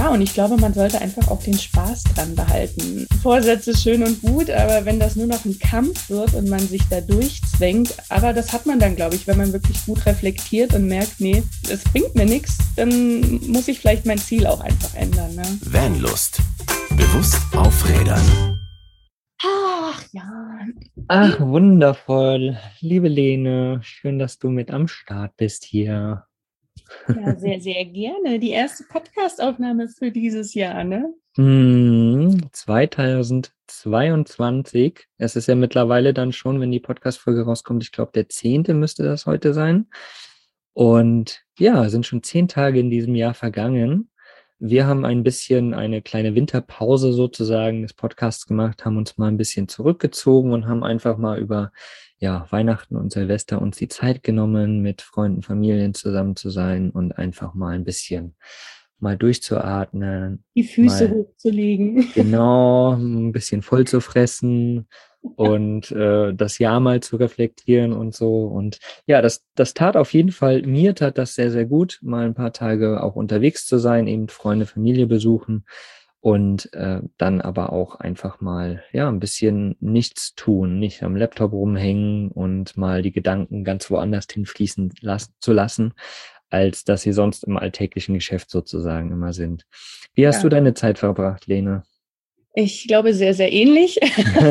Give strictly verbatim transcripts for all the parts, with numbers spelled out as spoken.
Ja, und ich glaube, man sollte einfach auch den Spaß dran behalten. Vorsätze schön und gut, aber wenn das nur noch ein Kampf wird und man sich da durchzwängt, aber das hat man dann, glaube ich, wenn man wirklich gut reflektiert und merkt, nee, es bringt mir nichts, dann muss ich vielleicht mein Ziel auch einfach ändern. Ne? Vanlust. Bewusst aufrädern. Ach ja. Ach, wundervoll. Liebe Lene, schön, dass du mit am Start bist hier. Ja, sehr, sehr gerne. Die erste Podcast-Aufnahme für dieses Jahr, ne? Hm, zweitausendzweiundzwanzig. Es ist ja mittlerweile dann schon, wenn die Podcast-Folge rauskommt, ich glaube, der zehnte müsste das heute sein. Und ja, sind schon zehn Tage in diesem Jahr vergangen. Wir haben ein bisschen eine kleine Winterpause sozusagen des Podcasts gemacht, haben uns mal ein bisschen zurückgezogen und haben einfach mal über ja, Weihnachten und Silvester uns die Zeit genommen, mit Freunden, Familien zusammen zu sein und einfach mal ein bisschen mal durchzuatmen. Die Füße mal, hochzulegen. Genau, ein bisschen voll zu fressen und äh, das Jahr mal zu reflektieren und so. Und ja, das, das tat auf jeden Fall, mir tat das sehr, sehr gut, mal ein paar Tage auch unterwegs zu sein, eben Freunde, Familie besuchen und äh, dann aber auch einfach mal ja ein bisschen nichts tun, nicht am Laptop rumhängen und mal die Gedanken ganz woanders hinfließen las- zu lassen, als dass sie sonst im alltäglichen Geschäft sozusagen immer sind. Wie hast Ja. du deine Zeit verbracht, Lene? Ich glaube, sehr, sehr ähnlich.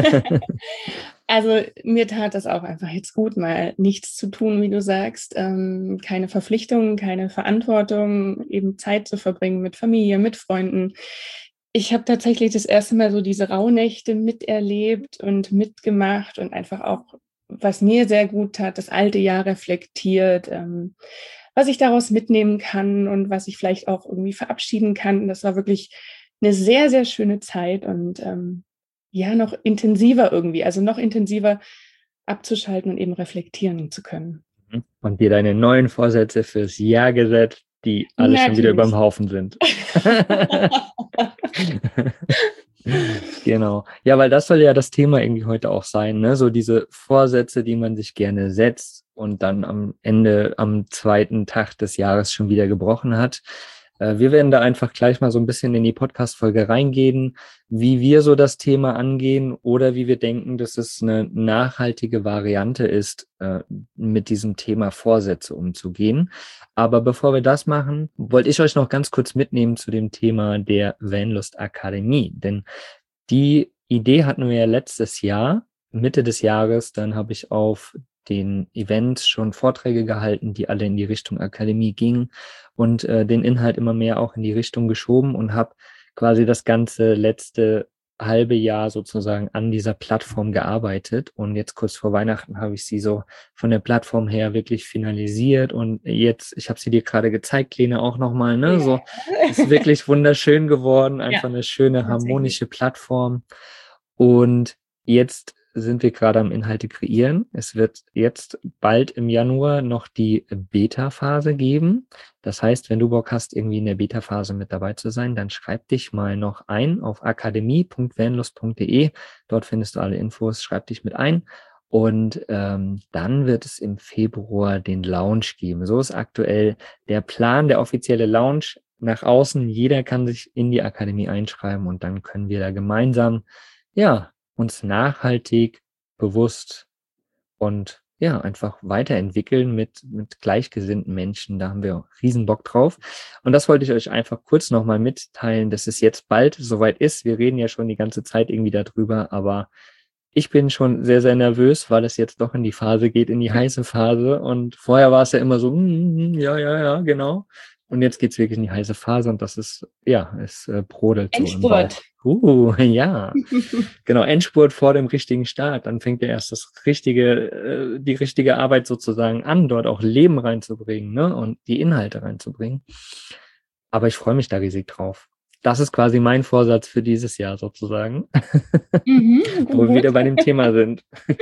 Also mir tat das auch einfach jetzt gut, mal nichts zu tun, wie du sagst. Ähm, keine Verpflichtungen, keine Verantwortung, eben Zeit zu verbringen mit Familie, mit Freunden. Ich habe tatsächlich das erste Mal so diese Rauhnächte miterlebt und mitgemacht und einfach auch, was mir sehr gut tat, das alte Jahr reflektiert, ähm, was ich daraus mitnehmen kann und was ich vielleicht auch irgendwie verabschieden kann. Das war wirklich eine sehr, sehr schöne Zeit und ähm, ja, noch intensiver irgendwie, also noch intensiver abzuschalten und eben reflektieren zu können. Und dir deine neuen Vorsätze fürs Jahr gesetzt, die alle Natürlich. schon wieder überm Haufen sind. Genau. Ja, weil das soll ja das Thema irgendwie heute auch sein, ne? So diese Vorsätze, die man sich gerne setzt und dann am Ende, am zweiten Tag des Jahres schon wieder gebrochen hat. Äh, wir werden da einfach gleich mal so ein bisschen in die Podcast-Folge reingehen, wie wir so das Thema angehen oder wie wir denken, dass es eine nachhaltige Variante ist, äh, mit diesem Thema Vorsätze umzugehen. Aber bevor wir das machen, wollte ich euch noch ganz kurz mitnehmen zu dem Thema der Vanlust Akademie. Denn die Idee hatten wir ja letztes Jahr, Mitte des Jahres, dann habe ich auf den Events schon Vorträge gehalten, die alle in die Richtung Akademie gingen und äh, den Inhalt immer mehr auch in die Richtung geschoben und habe quasi das ganze letzte halbe Jahr sozusagen an dieser Plattform gearbeitet und jetzt kurz vor Weihnachten habe ich sie so von der Plattform her wirklich finalisiert und jetzt, ich habe sie dir gerade gezeigt, Lene, auch nochmal, ne, so, ist wirklich wunderschön geworden, einfach ja, eine schöne, harmonische Plattform und jetzt sind wir gerade am Inhalte kreieren. Es wird jetzt bald im Januar noch die Beta-Phase geben. Das heißt, wenn du Bock hast, irgendwie in der Beta-Phase mit dabei zu sein, dann schreib dich mal noch ein auf akademie punkt vanlust punkt de. Dort findest du alle Infos, schreib dich mit ein. Und ähm, dann wird es im Februar den Launch geben. So ist aktuell der Plan, der offizielle Launch nach außen. Jeder kann sich in die Akademie einschreiben und dann können wir da gemeinsam, ja, uns nachhaltig, bewusst und ja, einfach weiterentwickeln mit, mit gleichgesinnten Menschen. Da haben wir riesen Bock drauf. Und das wollte ich euch einfach kurz nochmal mitteilen, dass es jetzt bald soweit ist. Wir reden ja schon die ganze Zeit irgendwie darüber, aber ich bin schon sehr, sehr nervös, weil es jetzt doch in die Phase geht, in die heiße Phase. Und vorher war es ja immer so, mm, ja, ja, ja, genau. Und jetzt geht's wirklich in die heiße Phase und das ist, ja, es äh, brodelt so im Bauch. Uh, ja. Genau, Endspurt vor dem richtigen Start. Dann fängt ja erst das richtige, äh, die richtige Arbeit sozusagen an, dort auch Leben reinzubringen, ne, und die Inhalte reinzubringen. Aber ich freue mich da riesig drauf. Das ist quasi mein Vorsatz für dieses Jahr sozusagen, mhm, wo wir wieder bei dem Thema sind.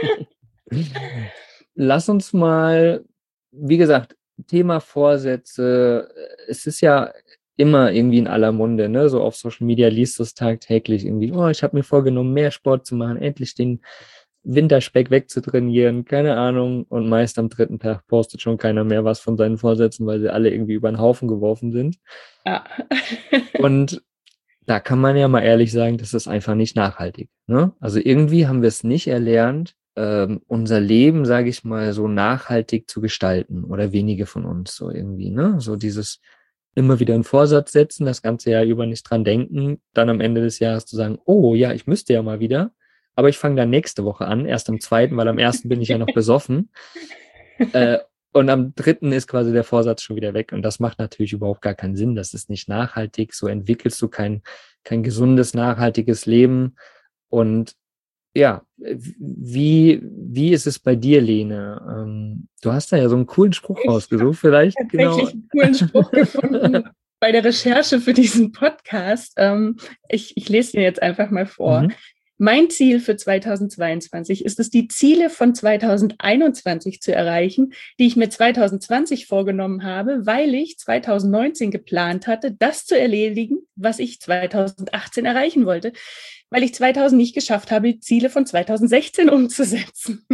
Lass uns mal, wie gesagt, Thema Vorsätze. Es ist ja immer irgendwie in aller Munde, ne? So auf Social Media liest du es tagtäglich irgendwie, oh, ich habe mir vorgenommen, mehr Sport zu machen, endlich den Winterspeck wegzutrainieren, keine Ahnung. Und meist am dritten Tag postet schon keiner mehr was von seinen Vorsätzen, weil sie alle irgendwie über den Haufen geworfen sind. Ja. Und da kann man ja mal ehrlich sagen, das ist einfach nicht nachhaltig. Ne? Also irgendwie haben wir es nicht erlernt, ähm, unser Leben, sage ich mal, so nachhaltig zu gestalten oder wenige von uns so irgendwie. Ne? So dieses immer wieder einen Vorsatz setzen, das ganze Jahr über nicht dran denken, dann am Ende des Jahres zu sagen, oh ja, ich müsste ja mal wieder, aber ich fange dann nächste Woche an, erst am zweiten, weil am ersten bin ich ja noch besoffen. Äh, und am dritten ist quasi der Vorsatz schon wieder weg. Und das macht natürlich überhaupt gar keinen Sinn. Das ist nicht nachhaltig. So entwickelst du kein, kein gesundes, nachhaltiges Leben. Und ja, wie, wie ist es bei dir, Lene? Ähm, du hast da ja so einen coolen Spruch Ich rausgesucht, vielleicht. Tatsächlich Genau. einen coolen Spruch gefunden bei der Recherche für diesen Podcast. Ähm, ich, ich lese den jetzt einfach mal vor. Mhm. Mein Ziel für zweitausendzweiundzwanzig ist es, die Ziele von zweitausendeinundzwanzig zu erreichen, die ich mir zweitausendzwanzig vorgenommen habe, weil ich zweitausendneunzehn geplant hatte, das zu erledigen, was ich zweitausendachtzehn erreichen wollte, weil ich zweitausend nicht geschafft habe, die Ziele von zweitausendsechzehn umzusetzen.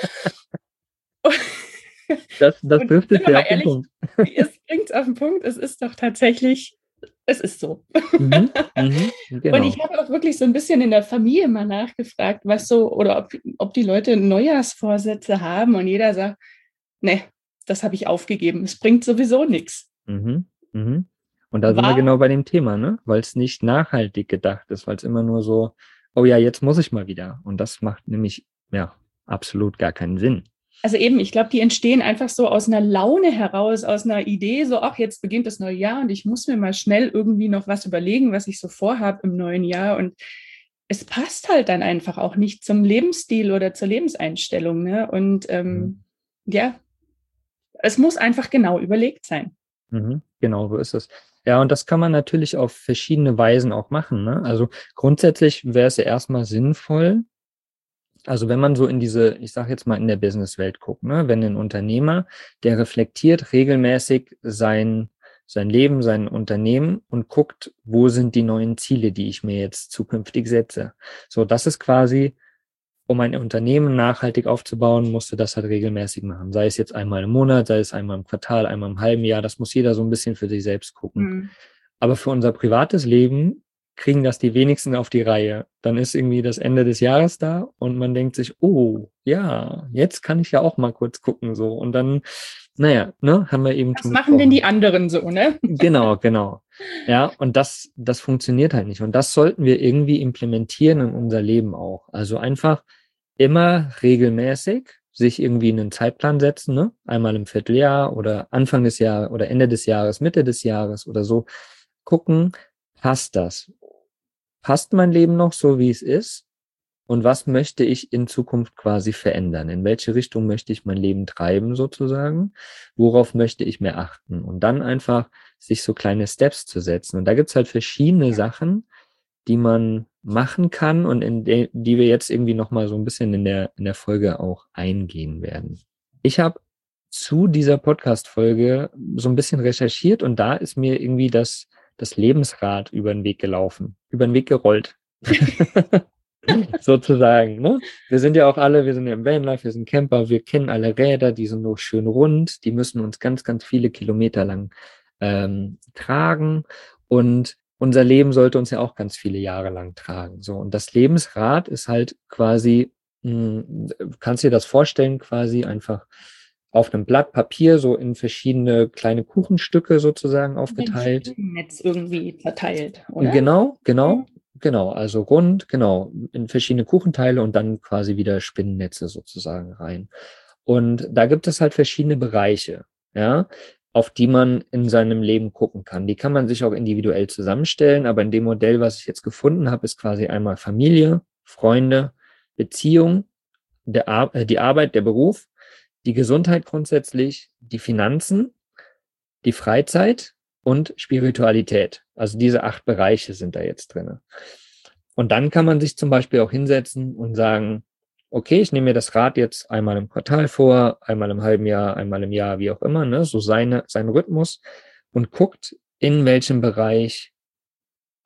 Das, das trifft es ja ja auf den Punkt. Es bringt auf den Punkt, es ist doch tatsächlich, es ist so. Mhm, mhm, genau. Und ich habe auch wirklich so ein bisschen in der Familie mal nachgefragt, was so, oder ob, ob die Leute Neujahrsvorsätze haben und jeder sagt, nee, das habe ich aufgegeben, es bringt sowieso nichts. Mhm, mhm. Und da sind wir War, genau bei dem Thema, ne? Weil es nicht nachhaltig gedacht ist, weil es immer nur so, oh ja, jetzt muss ich mal wieder. Und das macht nämlich, ja, absolut gar keinen Sinn. also eben, ich glaube, die entstehen einfach so aus einer Laune heraus, aus einer Idee, so, ach, jetzt beginnt das neue Jahr und ich muss mir mal schnell irgendwie noch was überlegen, was ich so vorhabe im neuen Jahr. Und es passt halt dann einfach auch nicht zum Lebensstil oder zur Lebenseinstellung. Ne? Und ähm, mhm. ja, es muss einfach genau überlegt sein. Mhm, genau, so ist es. Ja, und das kann man natürlich auf verschiedene Weisen auch machen. Ne? Also grundsätzlich wäre es ja erstmal sinnvoll, also wenn man so in diese, ich sage jetzt mal in der Businesswelt guckt, ne, wenn ein Unternehmer, der reflektiert regelmäßig sein, sein Leben, sein Unternehmen und guckt, wo sind die neuen Ziele, die ich mir jetzt zukünftig setze. So, das ist quasi, um ein Unternehmen nachhaltig aufzubauen, musst du das halt regelmäßig machen. Sei es jetzt einmal im Monat, sei es einmal im Quartal, einmal im halben Jahr, das muss jeder so ein bisschen für sich selbst gucken. Mhm. Aber für unser privates Leben kriegen das die wenigsten auf die Reihe. Dann ist irgendwie das Ende des Jahres da und man denkt sich, oh, ja, jetzt kann ich ja auch mal kurz gucken, so. Und dann, naja, ne, haben wir eben Was schon machen gesprochen. denn die anderen so, ne? Genau, genau. Ja, und das, das funktioniert halt nicht. Und das sollten wir irgendwie implementieren in unser Leben auch. Also einfach immer regelmäßig sich irgendwie einen Zeitplan setzen, ne? Einmal im Vierteljahr oder Anfang des Jahres oder Ende des Jahres, Mitte des Jahres oder so. Gucken, passt das? Passt mein Leben noch so, wie es ist? Und was möchte ich in Zukunft quasi verändern? In welche Richtung möchte ich mein Leben treiben sozusagen? Worauf möchte ich mehr achten? Und dann einfach sich so kleine Steps zu setzen. Und da gibt's halt verschiedene Sachen, die man machen kann und in de, die wir jetzt irgendwie nochmal so ein bisschen in der, in der Folge auch eingehen werden. Ich habe zu dieser Podcast-Folge so ein bisschen recherchiert und da ist mir irgendwie das das Lebensrad über den Weg gelaufen, über den Weg gerollt. Sozusagen. Ne? Wir sind ja auch alle, wir sind ja im Vanlife, wir sind Camper, wir kennen alle Räder, die sind noch schön rund, die müssen uns ganz, ganz viele Kilometer lang ähm, tragen und unser Leben sollte uns ja auch ganz viele Jahre lang tragen. So, und das Lebensrad ist halt quasi, mh, kannst dir das vorstellen, quasi einfach auf einem Blatt Papier so in verschiedene kleine Kuchenstücke sozusagen aufgeteilt. Ein Spinnennetz irgendwie verteilt, oder? Genau, genau, genau. Also rund, genau, in verschiedene Kuchenteile und dann quasi wieder Spinnennetze sozusagen rein. Und da gibt es halt verschiedene Bereiche, ja, auf die man in seinem Leben gucken kann. Die kann man sich auch individuell zusammenstellen, aber in dem Modell, was ich jetzt gefunden habe, ist quasi einmal Familie, Freunde, Beziehung, der Ar- äh, die Arbeit, der Beruf, die Gesundheit grundsätzlich, die Finanzen, die Freizeit und Spiritualität. Also diese acht Bereiche sind da jetzt drin. Und dann kann man sich zum Beispiel auch hinsetzen und sagen, okay, ich nehme mir das Rad jetzt einmal im Quartal vor, einmal im halben Jahr, einmal im Jahr, wie auch immer, ne, so seine, seinen Rhythmus und guckt, in welchem Bereich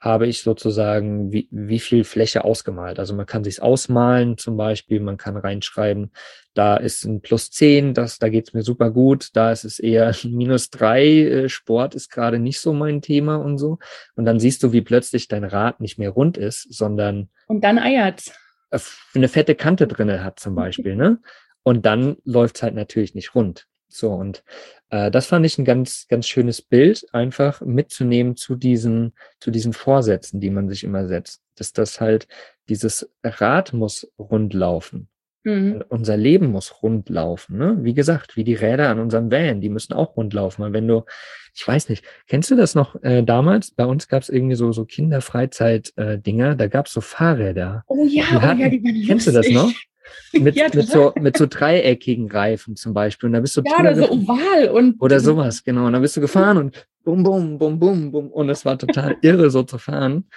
habe ich sozusagen wie, wie viel Fläche ausgemalt. Also man kann sich's ausmalen zum Beispiel, man kann reinschreiben, da ist ein plus zehn, das, da geht's mir super gut, da ist es eher minus drei, äh, Sport ist gerade nicht so mein Thema und so. Und dann siehst du, wie plötzlich dein Rad nicht mehr rund ist, sondern Und dann eiert's. eine fette Kante drinne hat zum Beispiel, ne? Und dann läuft's halt natürlich nicht rund. So, und äh, das fand ich ein ganz, ganz schönes Bild, einfach mitzunehmen zu diesen, zu diesen Vorsätzen, die man sich immer setzt. Dass das halt, dieses Rad muss rund laufen. Mhm. Unser Leben muss rund laufen, ne? Wie gesagt, wie die Räder an unserem Van, die müssen auch rund laufen. Weil wenn du, ich weiß nicht, kennst du das noch äh, damals? Bei uns gab es irgendwie so, so Kinderfreizeit-Dinger, da gab es so Fahrräder. Oh ja, Die oh ja, hatten, die waren kennst du das noch? lustig. Mit, Ja, mit, so, mit so dreieckigen Reifen zum Beispiel. Und da bist du ja, drüber oder so gefahren. oval und Oder sowas, genau. Und dann bist du gefahren und bum, bum, bum, bum, bum. Und es war total irre, so zu fahren.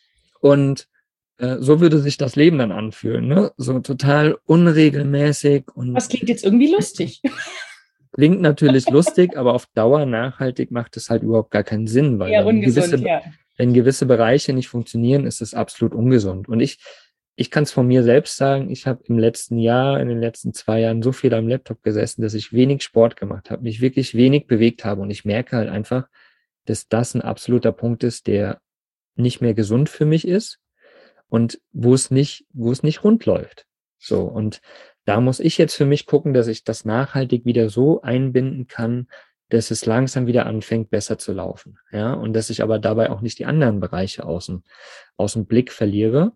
Und äh, so würde sich das Leben dann anfühlen, ne? So total unregelmäßig und das klingt jetzt irgendwie lustig. klingt natürlich lustig, aber auf Dauer nachhaltig macht es halt überhaupt gar keinen Sinn, weil Eher wenn gewisse, ungesund, ja. wenn gewisse Bereiche nicht funktionieren, ist es absolut ungesund. Und ich, ich kann es von mir selbst sagen, ich habe im letzten Jahr, in den letzten zwei Jahren so viel am Laptop gesessen, dass ich wenig Sport gemacht habe, mich wirklich wenig bewegt habe. Und ich merke halt einfach, dass das ein absoluter Punkt ist, der nicht mehr gesund für mich ist und wo es nicht, wo es nicht rund läuft. So, und da muss ich jetzt für mich gucken, dass ich das nachhaltig wieder so einbinden kann, dass es langsam wieder anfängt, besser zu laufen. Ja, und dass ich aber dabei auch nicht die anderen Bereiche aus dem, aus dem Blick verliere.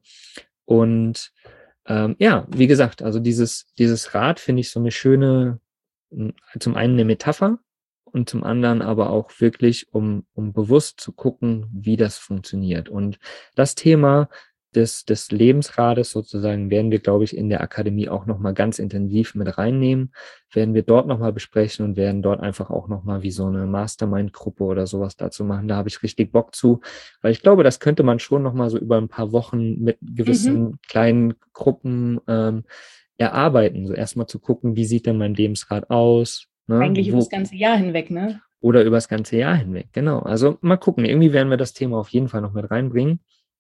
Und ähm, ja, wie gesagt, also dieses, dieses Rad finde ich so eine schöne, zum einen eine Metapher und zum anderen aber auch wirklich, um, um bewusst zu gucken, wie das funktioniert. Und das Thema des, des Lebensrades sozusagen werden wir, glaube ich, in der Akademie auch nochmal ganz intensiv mit reinnehmen, werden wir dort nochmal besprechen und werden dort einfach auch nochmal wie so eine Mastermind-Gruppe oder sowas dazu machen. Da habe ich richtig Bock zu, weil ich glaube, das könnte man schon nochmal so über ein paar Wochen mit gewissen Mhm. kleinen Gruppen ähm, erarbeiten. So erstmal zu gucken, wie sieht denn mein Lebensrad aus? Ne? Eigentlich über Wo, das ganze Jahr hinweg, ne? oder über das ganze Jahr hinweg, genau. Also mal gucken, irgendwie werden wir das Thema auf jeden Fall noch mit reinbringen.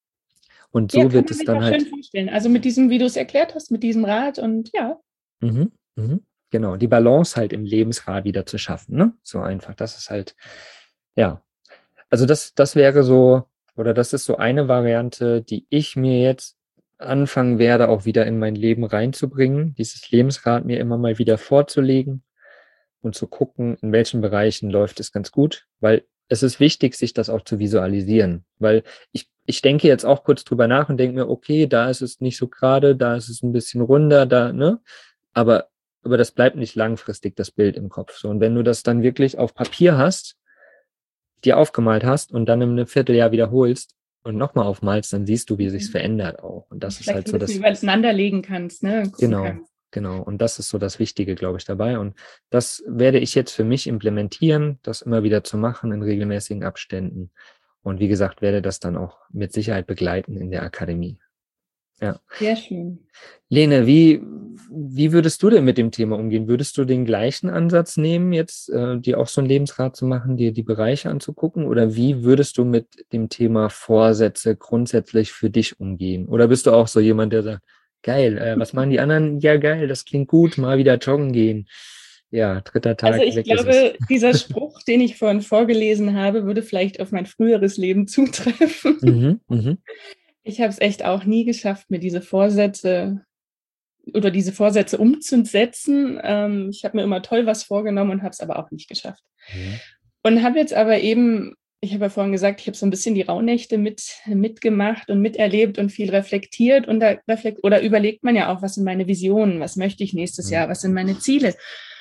Und Ja, so kann wird man es sich dann auch schön halt, vorstellen. Also mit diesem, wie du es erklärt hast, mit diesem Rad und ja. mhm, mhm, genau, die Balance halt im Lebensrad wieder zu schaffen, ne? So einfach. Das ist halt, ja. Also das, das wäre so, oder das ist so eine Variante, die ich mir jetzt anfangen werde, auch wieder in mein Leben reinzubringen, dieses Lebensrad mir immer mal wieder vorzulegen und zu gucken, in welchen Bereichen läuft es ganz gut, weil es ist wichtig, sich das auch zu visualisieren, weil ich, ich denke jetzt auch kurz drüber nach und denke mir, okay, da ist es nicht so gerade, da ist es ein bisschen runder, da, ne? Aber, aber das bleibt nicht langfristig, das Bild im Kopf. So, und wenn du das dann wirklich auf Papier hast, dir aufgemalt hast und dann in einem Vierteljahr wiederholst und nochmal aufmalst, dann siehst du, wie sich's verändert auch. Und das ist Vielleicht halt ein so bisschen das, übereinander legen kannst, ne? Gucken genau, kannst. genau. Und das ist so das Wichtige, glaube ich, dabei. Und das werde ich jetzt für mich implementieren, das immer wieder zu machen in regelmäßigen Abständen. Und wie gesagt, werde das dann auch mit Sicherheit begleiten in der Akademie. Ja. Sehr schön. Lene, wie, wie würdest du denn mit dem Thema umgehen? Würdest du den gleichen Ansatz nehmen, jetzt äh, dir auch so ein Lebensrad zu machen, dir die Bereiche anzugucken? Oder wie würdest du mit dem Thema Vorsätze grundsätzlich für dich umgehen? Oder bist du auch so jemand, der sagt, geil, äh, was machen die anderen? Ja, geil, das klingt gut, mal wieder joggen gehen. Ja, dritter Also Tag, ich weg ist es. glaube, dieser Spruch, den ich vorhin vorgelesen habe, würde vielleicht auf mein früheres Leben zutreffen. Mhm, mhm, Ich habe es echt auch nie geschafft, mir diese Vorsätze oder diese Vorsätze umzusetzen. Ähm, ich habe mir immer toll was vorgenommen und habe es aber auch nicht geschafft. mhm, Und habe jetzt aber eben, ich habe ja vorhin gesagt, ich habe so ein bisschen die Rauhnächte mit, mitgemacht und miterlebt und viel reflektiert. Und da reflekt oder überlegt man ja auch, was sind meine Visionen, was möchte ich nächstes mhm, Jahr, was sind meine Ziele.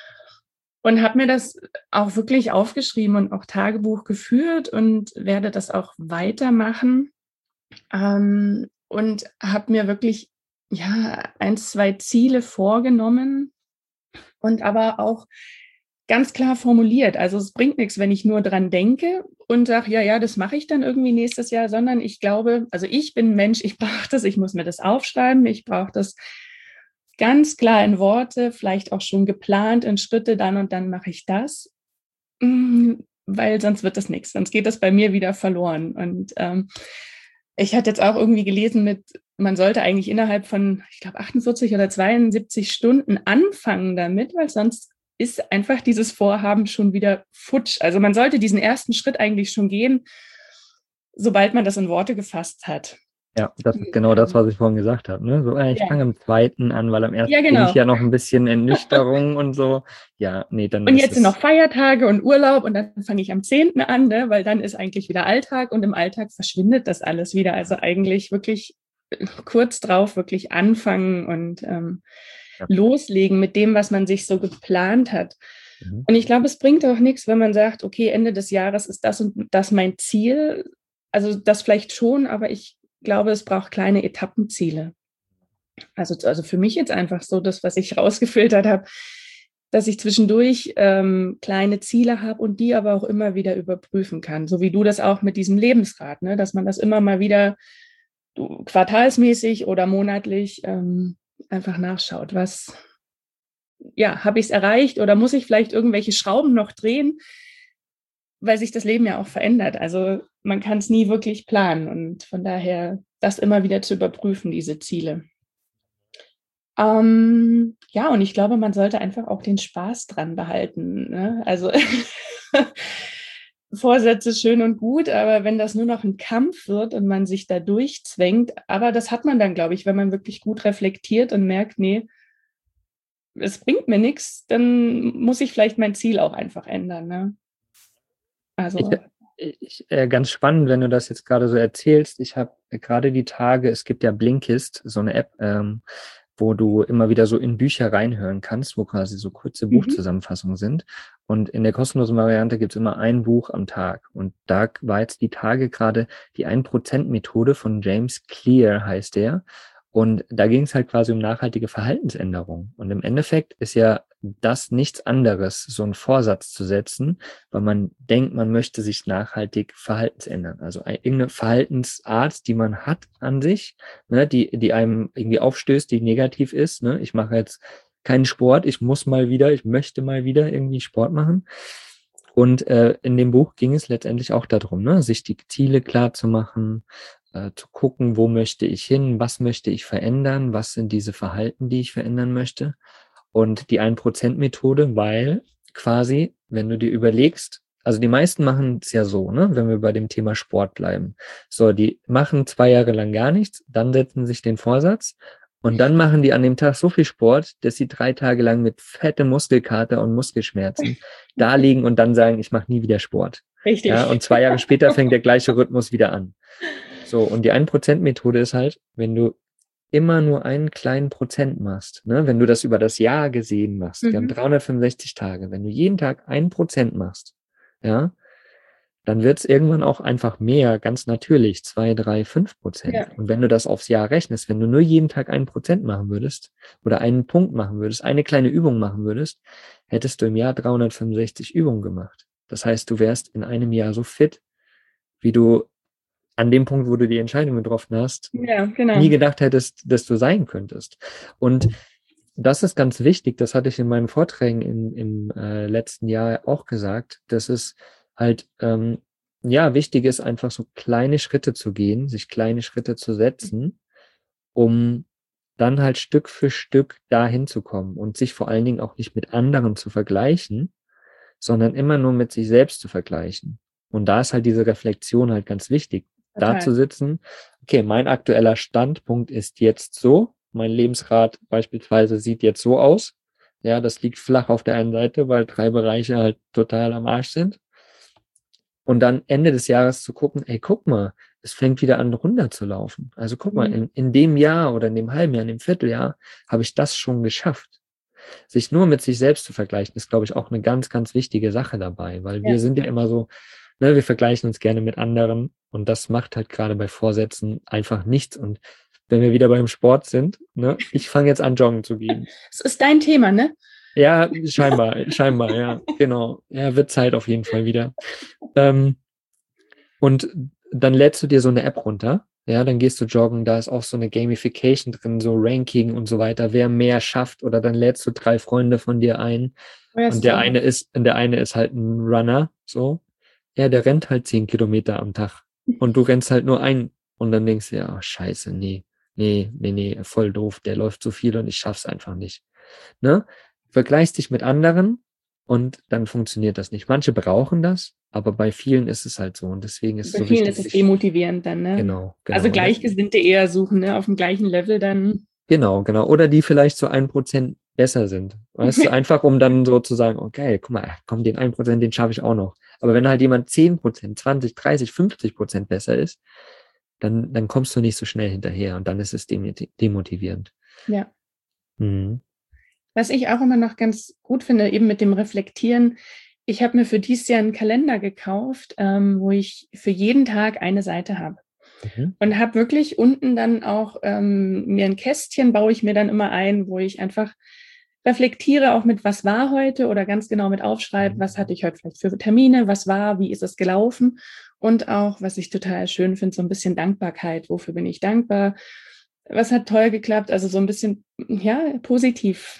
Und habe mir das auch wirklich aufgeschrieben und auch Tagebuch geführt und werde das auch weitermachen. Ähm, und habe mir wirklich ja ein, zwei Ziele vorgenommen und aber auch ganz klar formuliert. Also es bringt nichts, wenn ich nur dran denke und sage, ja, ja, das mache ich dann irgendwie nächstes Jahr, sondern ich glaube, also ich bin ein Mensch, ich brauche das, ich muss mir das aufschreiben, ich brauche das ganz klar in Worte, vielleicht auch schon geplant in Schritte, dann und dann mache ich das, weil sonst wird das nichts, sonst geht das bei mir wieder verloren. Und ähm, Ich hatte jetzt auch irgendwie gelesen mit, man sollte eigentlich innerhalb von, ich glaube, achtundvierzig oder zweiundsiebzig Stunden anfangen damit, weil sonst ist einfach dieses Vorhaben schon wieder futsch. Also man sollte diesen ersten Schritt eigentlich schon gehen, sobald man das in Worte gefasst hat. Ja, das ist genau das, was ich vorhin gesagt habe. Ne? So, äh, ich Ja. fange am zweiten an, weil am ersten Ja, bin genau. ich ja noch ein bisschen Ernüchterung und so. Ja, nee, dann Und ist jetzt es sind noch Feiertage und Urlaub und dann fange ich am zehnten an, ne? Weil dann ist eigentlich wieder Alltag und im Alltag verschwindet das alles wieder. Also eigentlich wirklich kurz drauf wirklich anfangen und ähm, ja. loslegen mit dem, was man sich so geplant hat. Mhm. Und ich glaube, es bringt auch nichts, wenn man sagt, okay, Ende des Jahres ist das und das mein Ziel. Also das vielleicht schon, aber ich glaube, es braucht kleine Etappenziele. Also, also für mich jetzt einfach so das, was ich rausgefiltert habe, dass ich zwischendurch ähm, kleine Ziele habe und die aber auch immer wieder überprüfen kann. So wie du das auch mit diesem Lebensrat, ne? Dass man das immer mal wieder du, quartalsmäßig oder monatlich ähm, einfach nachschaut. Was, ja, habe ich es erreicht oder muss ich vielleicht irgendwelche Schrauben noch drehen, weil sich das Leben ja auch verändert. Also man kann es nie wirklich planen und von daher das immer wieder zu überprüfen, diese Ziele. Ähm, ja, und ich glaube, man sollte einfach auch den Spaß dran behalten. Ne? Also Vorsätze schön und gut, aber wenn das nur noch ein Kampf wird und man sich da durchzwängt, aber das hat man dann, glaube ich, wenn man wirklich gut reflektiert und merkt, nee, es bringt mir nichts, dann muss ich vielleicht mein Ziel auch einfach ändern. Ne? Also. Ich, ich, äh, ganz spannend, wenn du das jetzt gerade so erzählst. Ich habe äh, gerade die Tage, es gibt ja Blinkist, so eine App, ähm, wo du immer wieder so in Bücher reinhören kannst, wo quasi so kurze Mhm. Buchzusammenfassungen sind. Und in der kostenlosen Variante gibt es immer ein Buch am Tag. Und da war jetzt die Tage gerade die ein Prozent Methode von James Clear, heißt der. Und da ging es halt quasi um nachhaltige Verhaltensänderung. Und im Endeffekt ist ja das nichts anderes, so einen Vorsatz zu setzen, weil man denkt, man möchte sich nachhaltig verhaltensändern. Also irgendeine Verhaltensart, die man hat an sich, ne, die, die einem irgendwie aufstößt, die negativ ist. Ne? Ich mache jetzt keinen Sport, ich muss mal wieder, ich möchte mal wieder irgendwie Sport machen. Und äh, in dem Buch ging es letztendlich auch darum, ne, sich die Ziele klar zu machen, äh, zu gucken, wo möchte ich hin, was möchte ich verändern, was sind diese Verhalten, die ich verändern möchte. Und die ein Prozent Methode, weil quasi, wenn du dir überlegst, also die meisten machen es ja so, ne, wenn wir bei dem Thema Sport bleiben. So, die machen zwei Jahre lang gar nichts, dann setzen sich den Vorsatz und dann machen die an dem Tag so viel Sport, dass sie drei Tage lang mit fette Muskelkater und Muskelschmerzen da liegen und dann sagen, ich mache nie wieder Sport. Richtig. Ja, und zwei Jahre später fängt der gleiche Rhythmus wieder an. So, und die ein Prozent Methode ist halt, wenn du immer nur einen kleinen Prozent machst, ne? Wenn du das über das Jahr gesehen machst, Mhm. wir haben dreihundertfünfundsechzig Tage, wenn du jeden Tag ein Prozent machst, ja, dann wird es irgendwann auch einfach mehr, ganz natürlich, zwei, drei, fünf Prozent. Ja. Und wenn du das aufs Jahr rechnest, wenn du nur jeden Tag ein Prozent machen würdest oder einen Punkt machen würdest, eine kleine Übung machen würdest, hättest du im Jahr dreihundertfünfundsechzig Übungen gemacht. Das heißt, du wärst in einem Jahr so fit, wie du an dem Punkt, wo du die Entscheidung getroffen hast, Ja, genau. nie gedacht hättest, dass du sein könntest. Und das ist ganz wichtig, das hatte ich in meinen Vorträgen im, im äh, letzten Jahr auch gesagt, dass es halt, ähm, ja, wichtig ist, einfach so kleine Schritte zu gehen, sich kleine Schritte zu setzen, um dann halt Stück für Stück dahin zu kommen und sich vor allen Dingen auch nicht mit anderen zu vergleichen, sondern immer nur mit sich selbst zu vergleichen. Und da ist halt diese Reflexion halt ganz wichtig, Total. da zu sitzen, okay, mein aktueller Standpunkt ist jetzt so, mein Lebensrat beispielsweise sieht jetzt so aus, ja, das liegt flach auf der einen Seite, weil drei Bereiche halt total am Arsch sind. Und dann Ende des Jahres zu gucken, ey, guck mal, es fängt wieder an runterzulaufen. Also guck mal, in, in dem Jahr oder in dem halben Jahr, in dem Vierteljahr habe ich das schon geschafft. Sich nur mit sich selbst zu vergleichen, ist, glaube ich, auch eine ganz, ganz wichtige Sache dabei, weil wir Ja. sind ja immer so, ne, wir vergleichen uns gerne mit anderen und das macht halt gerade bei Vorsätzen einfach nichts. Und wenn wir wieder beim Sport sind, ne, ich fange jetzt an, joggen zu gehen. Das ist dein Thema, ne? Ja, scheinbar, scheinbar, ja, genau. Ja, wird Zeit auf jeden Fall wieder. Ähm, und dann lädst du dir so eine App runter, ja, dann gehst du joggen, da ist auch so eine Gamification drin, so Ranking und so weiter, wer mehr schafft, oder dann lädst du drei Freunde von dir ein Ja, und der eine ist, und der eine ist halt ein Runner, so, ja, der rennt halt zehn Kilometer am Tag und du rennst halt nur ein und dann denkst du, ja, oh, scheiße, nee, nee, nee, nee, voll doof, der läuft so viel und ich schaff's einfach nicht. Ne? Vergleichst dich mit anderen und dann funktioniert das nicht. Manche brauchen das, aber bei vielen ist es halt so und deswegen ist es Bei so vielen wichtig, ist es sich, demotivierend dann, ne? genau, genau. Also Und das, Gleichgesinnte eher suchen, ne? Auf dem gleichen Level dann. genau, genau. Oder die vielleicht so ein Prozent besser sind. Weißt du, einfach um dann so zu sagen, okay, guck mal, komm, den ein Prozent, den schaffe ich auch noch. Aber wenn halt jemand zehn Prozent, zwanzig, dreißig, fünfzig Prozent besser ist, dann, dann kommst du nicht so schnell hinterher und dann ist es demotivierend. Ja. Mhm. Was ich auch immer noch ganz gut finde, eben mit dem Reflektieren, ich habe mir für dieses Jahr einen Kalender gekauft, ähm, wo ich für jeden Tag eine Seite habe. Mhm. Und habe wirklich unten dann auch ähm, mir ein Kästchen, baue ich mir dann immer ein, wo ich einfach reflektiere, auch mit was war heute oder ganz genau mit aufschreibe, was hatte ich heute vielleicht für Termine, was war, wie ist es gelaufen und auch, was ich total schön finde, so ein bisschen Dankbarkeit, wofür bin ich dankbar, was hat toll geklappt, also so ein bisschen, ja, positiv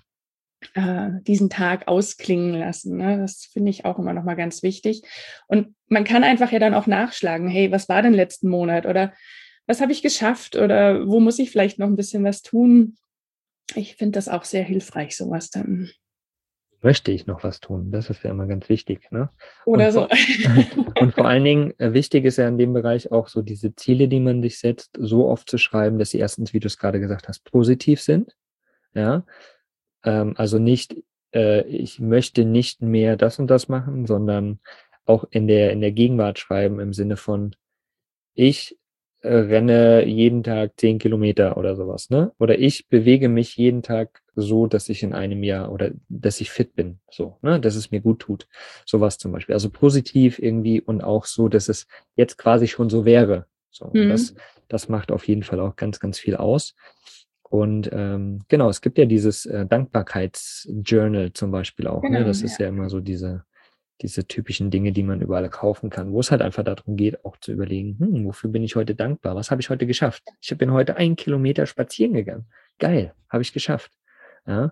äh, diesen Tag ausklingen lassen. Ne? Das finde ich auch immer noch mal ganz wichtig. Und man kann einfach ja dann auch nachschlagen, hey, was war denn letzten Monat oder was habe ich geschafft oder wo muss ich vielleicht noch ein bisschen was tun? Ich finde das auch sehr hilfreich, sowas dann. Möchte ich noch was tun? Das ist ja immer ganz wichtig. Ne? Und, Oder so. vor, und vor allen Dingen, äh, wichtig ist ja in dem Bereich auch so diese Ziele, die man sich setzt, so oft zu schreiben, dass sie erstens, wie du es gerade gesagt hast, positiv sind. Ja, ähm, also nicht, äh, ich möchte nicht mehr das und das machen, sondern auch in der, in der Gegenwart schreiben im Sinne von, ich äh, renne jeden Tag zehn Kilometer oder sowas, ne? Oder ich bewege mich jeden Tag so, dass ich in einem Jahr oder dass ich fit bin, so, ne? Dass es mir gut tut. Sowas zum Beispiel. Also positiv irgendwie und auch so, dass es jetzt quasi schon so wäre. So, und das, Mhm. das macht auf jeden Fall auch ganz, ganz viel aus. Und ähm, genau, es gibt ja dieses äh, Dankbarkeitsjournal zum Beispiel auch, ne? Genau, Das ist ja. ja immer so diese diese typischen Dinge, die man überall kaufen kann, wo es halt einfach darum geht, auch zu überlegen, hm, wofür bin ich heute dankbar? Was habe ich heute geschafft? Ich bin heute einen Kilometer spazieren gegangen. Geil, habe ich geschafft. Ja.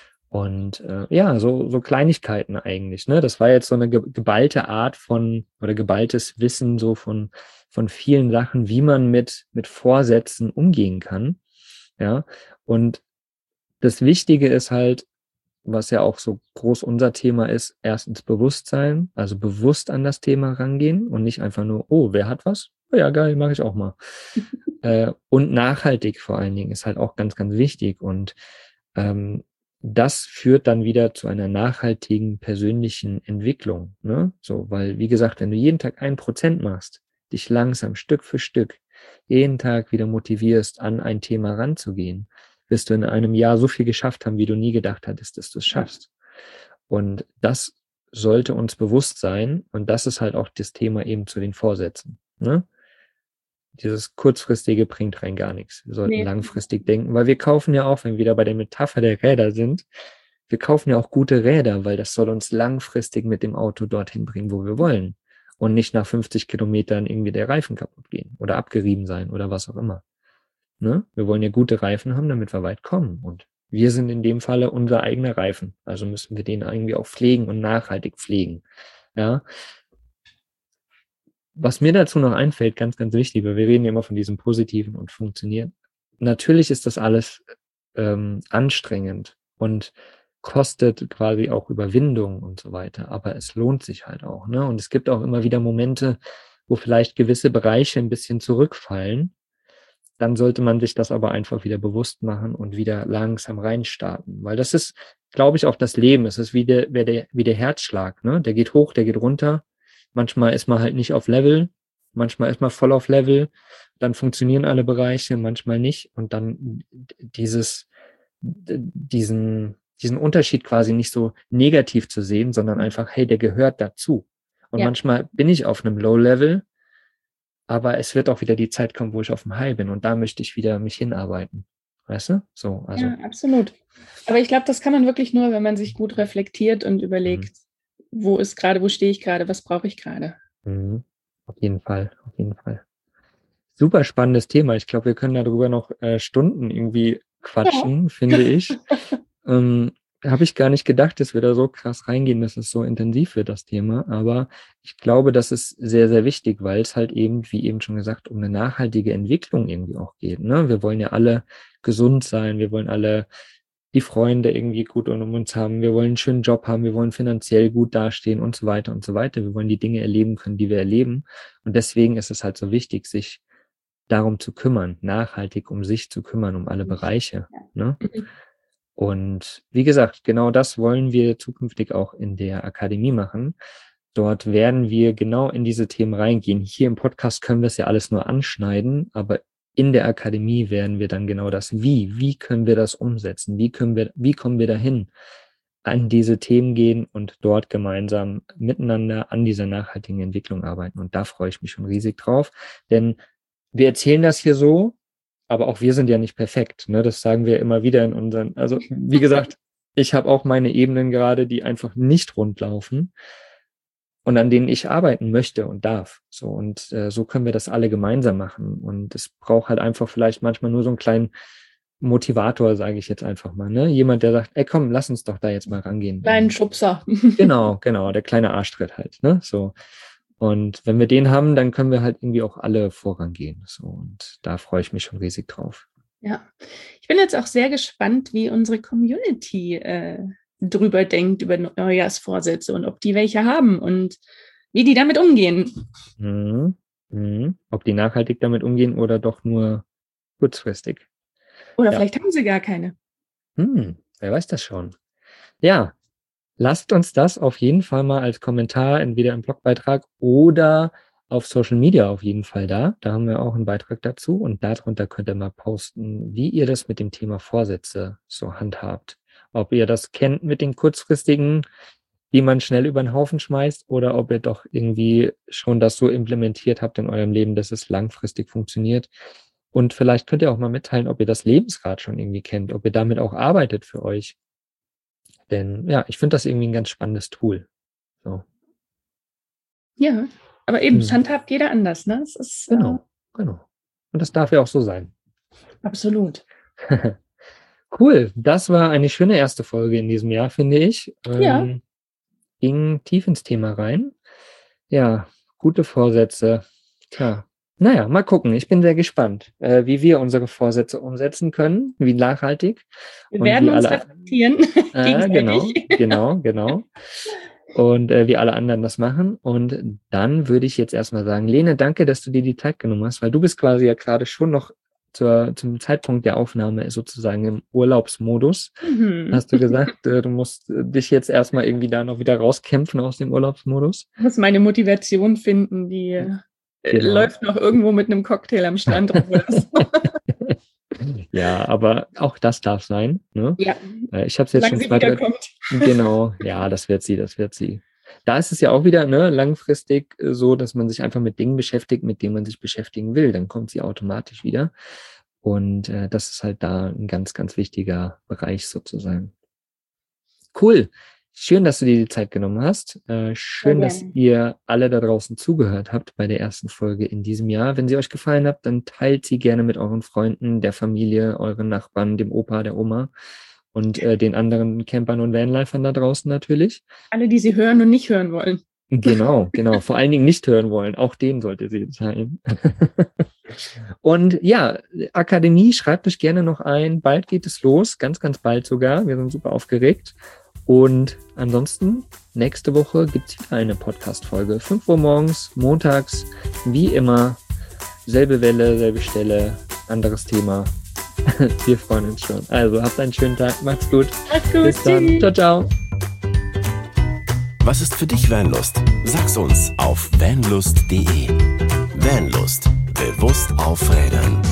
Und äh, ja, so, so Kleinigkeiten eigentlich. Ne? Das war jetzt so eine ge geballte Art von oder geballtes Wissen so von, von vielen Sachen, wie man mit, mit Vorsätzen umgehen kann. Ja. Und das Wichtige ist halt, was ja auch so groß unser Thema ist, erstens Bewusstsein, also bewusst an das Thema rangehen und nicht einfach nur, oh, wer hat was? Oh ja, geil, mache ich auch mal. äh, und nachhaltig vor allen Dingen ist halt auch ganz, ganz wichtig. Und ähm, das führt dann wieder zu einer nachhaltigen persönlichen Entwicklung. Ne? So, weil, wie gesagt, wenn du jeden Tag ein Prozent machst, dich langsam Stück für Stück jeden Tag wieder motivierst, an ein Thema ranzugehen, wirst du in einem Jahr so viel geschafft haben, wie du nie gedacht hattest, dass du es schaffst. Und das sollte uns bewusst sein. Und das ist halt auch das Thema eben zu den Vorsätzen. Ne? Dieses kurzfristige bringt rein gar nichts. Wir sollten Nee. langfristig denken, weil wir kaufen ja auch, wenn wir wieder bei der Metapher der Räder sind, wir kaufen ja auch gute Räder, weil das soll uns langfristig mit dem Auto dorthin bringen, wo wir wollen. Und nicht nach fünfzig Kilometern irgendwie der Reifen kaputt gehen oder abgerieben sein oder was auch immer. Ne? Wir wollen ja gute Reifen haben, damit wir weit kommen. Und wir sind in dem Falle unser eigener Reifen. Also müssen wir den irgendwie auch pflegen und nachhaltig pflegen. Ja. Was mir dazu noch einfällt, ganz, ganz wichtig, weil wir reden ja immer von diesem Positiven und funktioniert. Natürlich ist das alles ähm, anstrengend und kostet quasi auch Überwindung und so weiter, aber es lohnt sich halt auch. Ne? Und es gibt auch immer wieder Momente, wo vielleicht gewisse Bereiche ein bisschen zurückfallen. Dann sollte man sich das aber einfach wieder bewusst machen und wieder langsam reinstarten. Weil das ist, glaube ich, auch das Leben. Es ist wie der, wie der, wie der Herzschlag. Ne? Der geht hoch, der geht runter. Manchmal ist man halt nicht auf Level. Manchmal ist man voll auf Level. Dann funktionieren alle Bereiche, manchmal nicht. Und dann dieses, diesen, diesen Unterschied quasi nicht so negativ zu sehen, sondern einfach, hey, der gehört dazu. Und Ja. manchmal bin ich auf einem Low-Level, aber es wird auch wieder die Zeit kommen, wo ich auf dem High bin und da möchte ich wieder mich hinarbeiten. Weißt du? So, also. Ja, absolut. Aber ich glaube, das kann man wirklich nur, wenn man sich gut reflektiert und überlegt, mhm. wo ist gerade, wo stehe ich gerade, was brauche ich gerade. Mhm. Auf jeden Fall, auf jeden Fall. Super spannendes Thema. Ich glaube, wir können darüber noch äh, Stunden irgendwie quatschen, ja. finde ich. ähm, habe ich gar nicht gedacht, dass wir da so krass reingehen, dass es so intensiv wird, das Thema. Aber ich glaube, das ist sehr, sehr wichtig, weil es halt eben, wie eben schon gesagt, um eine nachhaltige Entwicklung irgendwie auch geht. Ne? Wir wollen ja alle gesund sein, wir wollen alle die Freunde irgendwie gut um uns haben, wir wollen einen schönen Job haben, wir wollen finanziell gut dastehen und so weiter und so weiter. Wir wollen die Dinge erleben können, die wir erleben. Und deswegen ist es halt so wichtig, sich darum zu kümmern, nachhaltig um sich zu kümmern, um alle Bereiche. Ne? Und wie gesagt, genau das wollen wir zukünftig auch in der Akademie machen. Dort werden wir genau in diese Themen reingehen. Hier im Podcast können wir es ja alles nur anschneiden, aber in der Akademie werden wir dann genau das Wie. Wie können wir das umsetzen? Wie können wir, wie kommen wir dahin, an diese Themen gehen und dort gemeinsam miteinander an dieser nachhaltigen Entwicklung arbeiten? Und da freue ich mich schon riesig drauf, denn wir erzählen das hier so, aber auch wir sind ja nicht perfekt. Ne? Das sagen wir immer wieder in unseren, also wie gesagt, ich habe auch meine Ebenen gerade, die einfach nicht rund laufen und an denen ich arbeiten möchte und darf. So, und äh, so können wir das alle gemeinsam machen. Und es braucht halt einfach vielleicht manchmal nur so einen kleinen Motivator, sage ich jetzt einfach mal. Ne? Jemand, der sagt, ey komm, lass uns doch da jetzt mal rangehen. Kleinen Schubser. Genau, genau, der kleine Arschtritt halt. Ne? So. Und wenn wir den haben, dann können wir halt irgendwie auch alle vorangehen. So, und da freue ich mich schon riesig drauf. Ja, ich bin jetzt auch sehr gespannt, wie unsere Community äh, drüber denkt, über Neujahrsvorsätze und ob die welche haben und wie die damit umgehen. Mhm. Mhm. Ob die nachhaltig damit umgehen oder doch nur kurzfristig. Oder ja. Vielleicht haben sie gar keine. Hm, wer weiß das schon. Ja. Lasst uns das auf jeden Fall mal als Kommentar entweder im Blogbeitrag oder auf Social Media auf jeden Fall da. Da haben wir auch einen Beitrag dazu und darunter könnt ihr mal posten, wie ihr das mit dem Thema Vorsätze so handhabt. Ob ihr das kennt mit den kurzfristigen, die man schnell über den Haufen schmeißt, oder ob ihr doch irgendwie schon das so implementiert habt in eurem Leben, dass es langfristig funktioniert. Und vielleicht könnt ihr auch mal mitteilen, ob ihr das Lebensrad schon irgendwie kennt, ob ihr damit auch arbeitet für euch. Denn ja, ich finde das irgendwie ein ganz spannendes Tool. So. Ja, aber eben, Hm. es handhabt jeder anders, ne? Es ist, Genau, äh, genau. Und das darf ja auch so sein. Absolut. Cool, das war eine schöne erste Folge in diesem Jahr, finde ich. Ähm, Ja. Ging tief ins Thema rein. Ja, gute Vorsätze. Tja, naja, mal gucken. Ich bin sehr gespannt, äh, wie wir unsere Vorsätze umsetzen können, wie nachhaltig. Wir Und werden wie uns alle- reflektieren. Äh, genau, gegenseitig. genau, genau. Und äh, wie alle anderen das machen. Und dann würde ich jetzt erstmal sagen, Lene, danke, dass du dir die Zeit genommen hast, weil du bist quasi ja gerade schon noch zur, zum Zeitpunkt der Aufnahme sozusagen im Urlaubsmodus. Mhm. Hast du gesagt, äh, du musst äh, dich jetzt erstmal irgendwie da noch wieder rauskämpfen aus dem Urlaubsmodus? Ich muss meine Motivation finden, die äh, Genau. läuft noch irgendwo mit einem Cocktail am Strand rum oder so. Ja, aber auch das darf sein. Ne? Ja, Äh, Ich habe es jetzt solange schon sie zwei, drei wiederkommt. Genau, ja, das wird sie, das wird sie. Da ist es ja auch wieder ne, langfristig äh, so, dass man sich einfach mit Dingen beschäftigt, mit denen man sich beschäftigen will. Dann kommt sie automatisch wieder. Und äh, das ist halt da ein ganz, ganz wichtiger Bereich sozusagen. Cool. Schön, dass du dir die Zeit genommen hast. Äh, schön, Sehr dass gerne. ihr alle da draußen zugehört habt bei der ersten Folge in diesem Jahr. Wenn sie euch gefallen hat, dann teilt sie gerne mit euren Freunden, der Familie, euren Nachbarn, dem Opa, der Oma und äh, den anderen Campern und Vanlifern da draußen natürlich. Alle, die sie hören und nicht hören wollen. Genau, genau. Vor allen Dingen nicht hören wollen. Auch den sollte sie teilen. Und ja, Akademie, schreibt euch gerne noch ein. Bald geht es los, ganz, ganz bald sogar. Wir sind super aufgeregt. Und ansonsten, nächste Woche gibt es wieder eine Podcast-Folge. fünf Uhr morgens, montags, wie immer. Selbe Welle, selbe Stelle, anderes Thema. Wir freuen uns schon. Also, habt einen schönen Tag. Macht's gut. Macht's gut. Bis dann. Tschüss. Ciao, ciao. Was ist für dich Vanlust? Sag's uns auf vanlust punkt de. Vanlust. Bewusst aufrädern.